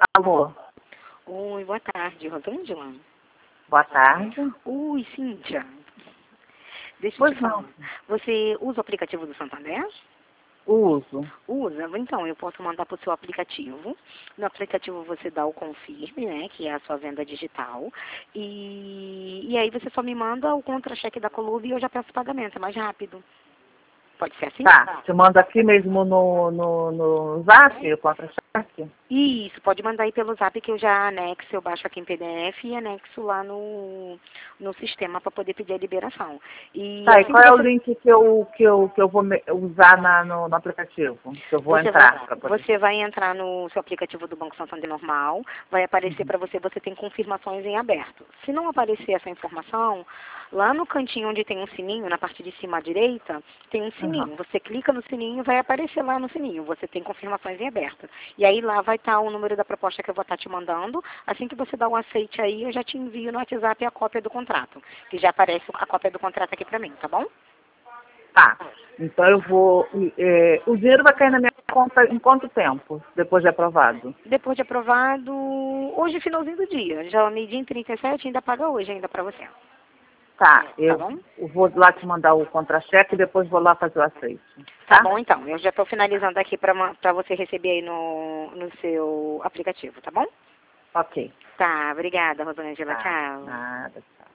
Alô, Oi, boa tarde, Rosângela. boa tarde. Oi, Cíntia. Deixa eu Pois te não, falar. Você usa o aplicativo do Santander? uso. Usa? Então, eu posso mandar para o seu aplicativo. No aplicativo você dá o confirme, né, que é a sua venda digital. E aí você só me manda o contra-cheque da Colube e eu já peço o pagamento, é mais rápido. Pode ser assim? Tá, te mando aqui mesmo no Zap, o contra-cheque? Isso, pode mandar aí pelo Zap que eu já anexo, eu baixo aqui em PDF e anexo lá no sistema para poder pedir a liberação. E Tá, e assim que qual é o você link que eu vou usar no aplicativo? Que eu vou entrar para poder. você vai entrar no seu aplicativo do Banco Santander normal, vai aparecer para você, você tem confirmações em aberto. Se não aparecer essa informação, lá no cantinho onde tem um sininho, na parte de cima à direita, tem um Uhum. sininho. Você clica no sininho e vai aparecer lá no sininho, você tem confirmações em aberto. E aí lá vai estar o número da proposta que eu vou estar te mandando. Assim que você dá um aceite aí, eu já te envio no WhatsApp a cópia do contrato, que já aparece a cópia do contrato aqui para mim, tá bom? Tá, então eu vou. O dinheiro vai cair na minha conta em quanto tempo, depois de aprovado? Depois de aprovado, hoje finalzinho do dia. Já meio-dia em 37, ainda paga hoje ainda para você. Tá, Tá eu bom? vou lá te mandar o contra-cheque e depois vou lá fazer o aceite. Tá Tá? bom então. Eu já estou finalizando aqui para você receber aí no seu aplicativo, tá bom? Ok. Tá, obrigada, Rosângela. Tá, Tchau. nada.